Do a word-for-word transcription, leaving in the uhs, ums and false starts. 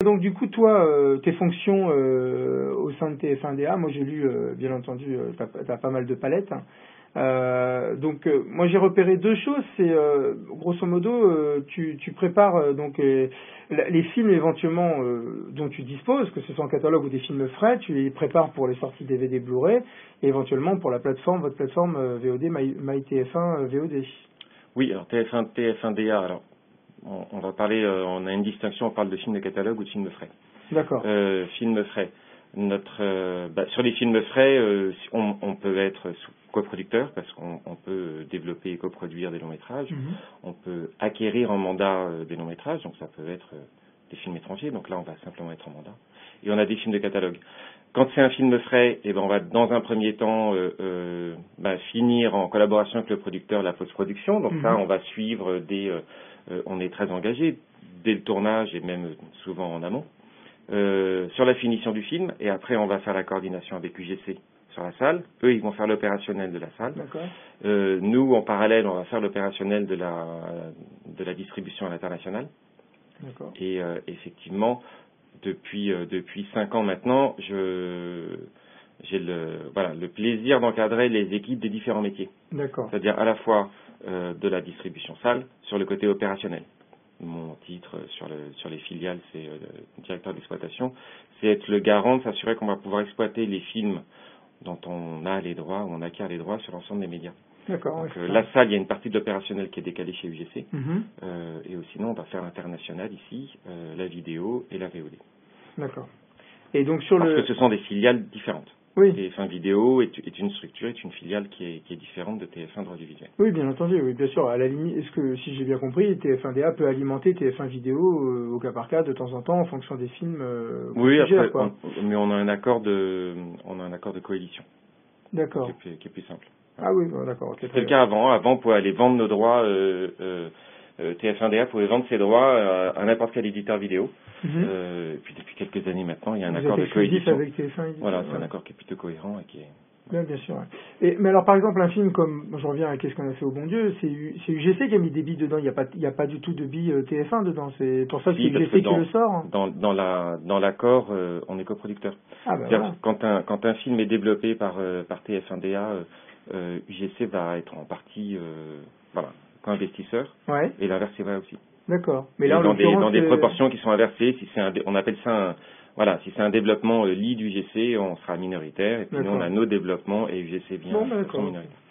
donc du coup, toi, euh, tes fonctions euh, au sein de T F un D A, moi j'ai lu, euh, bien entendu, euh, tu as pas mal de palettes. Hein. Euh, donc euh, moi j'ai repéré deux choses, c'est euh, grosso modo euh, tu, tu prépares euh, donc euh, les films éventuellement euh, dont tu disposes, que ce soit en catalogue ou des films frais, tu les prépares pour les sorties D V D Blu-ray et éventuellement pour la plateforme, votre plateforme euh, V O D, My, MyTF1 euh, V O D. Oui, alors T F un, T F un D A, alors on, on va parler, euh, on a une distinction, on parle de films de catalogue ou de films frais. D'accord. Euh, films frais. Notre, euh, bah, sur les films frais, euh, on, on peut être sous coproducteur parce qu'on on peut développer et coproduire des longs métrages. Mm-hmm. On peut acquérir en mandat euh, des longs métrages, donc ça peut être euh, des films étrangers. Donc là, on va simplement être en mandat. Et on a des films de catalogue. Quand c'est un film frais, eh ben on va dans un premier temps euh, euh, bah, finir en collaboration avec le producteur la post-production. Donc Mm-hmm. ça, on va suivre des, euh, euh, on est très engagé dès le tournage et même souvent en amont. Euh, sur la finition du film, et après on va faire la coordination avec U G C sur la salle. Eux, ils vont faire l'opérationnel de la salle. Euh, nous, en parallèle, on va faire l'opérationnel de la, de la distribution à l'international. Et euh, effectivement, depuis euh, depuis cinq ans maintenant, je j'ai le voilà le plaisir d'encadrer les équipes des différents métiers. C'est-à-dire à la fois euh, de la distribution salle sur le côté opérationnel. Mon titre sur, le, sur les filiales, c'est euh, directeur d'exploitation. C'est être le garant de s'assurer qu'on va pouvoir exploiter les films dont on a les droits, ou on acquiert les droits sur l'ensemble des médias. D'accord. Donc, euh, la salle, il y a une partie de l'opérationnel qui est décalée chez U G C. Mm-hmm. Euh, et sinon, on va faire l'international ici, euh, la vidéo et la V O D. D'accord. Et donc sur Parce le... que ce sont des filiales différentes. Oui. T F un Vidéo est, est une structure, est une filiale qui est, qui est différente de T F un Droit du visuel. Oui, bien entendu, oui, bien sûr. À la limite, est-ce que, si j'ai bien compris, T F un D A peut alimenter T F un Vidéo euh, au cas par cas de temps en temps en fonction des films euh, qu'on Oui, suggère, après, quoi. on, mais on a un accord de, on a un accord de coalition. D'accord. Qui est plus, qui est plus simple. Ah oui, bon, d'accord. Okay, C'était le cas avant. Avant, on pouvait aller vendre nos droits. Euh, euh, euh, T F un D A pouvait vendre ses droits à, à n'importe quel éditeur vidéo. Mm-hmm. euh, et puis depuis quelques années maintenant, il y a un Vous accord de coalition. Avec T F un, voilà, c'est ouais. un accord qui est plutôt cohérent et qui est. Bien, bien sûr. Et, mais alors, par exemple, un film comme, je reviens à Qu'est-ce qu'on a fait au bon Dieu, c'est U G C qui a mis des billes dedans, il n'y a, pas, il y a pas du tout de billes euh, T F un dedans, c'est pour ça que si, c'est U G C qui le sort. Hein. Dans, dans, la, dans l'accord, euh, on est coproducteur. Ah, ben voilà. quand, un, quand un film est développé par, euh, par T F un D A, euh, euh, U G C va être en partie euh, voilà, co-investisseur, ouais. Et l'inverse c'est vrai aussi. D'accord. Mais là, dans, des, dans des proportions qui sont inversées, si c'est un, on appelle ça un... Voilà, si c'est un développement euh, lead U G C, on sera minoritaire, et puis nous on a nos développements et U G C vient bon, sont minoritaires.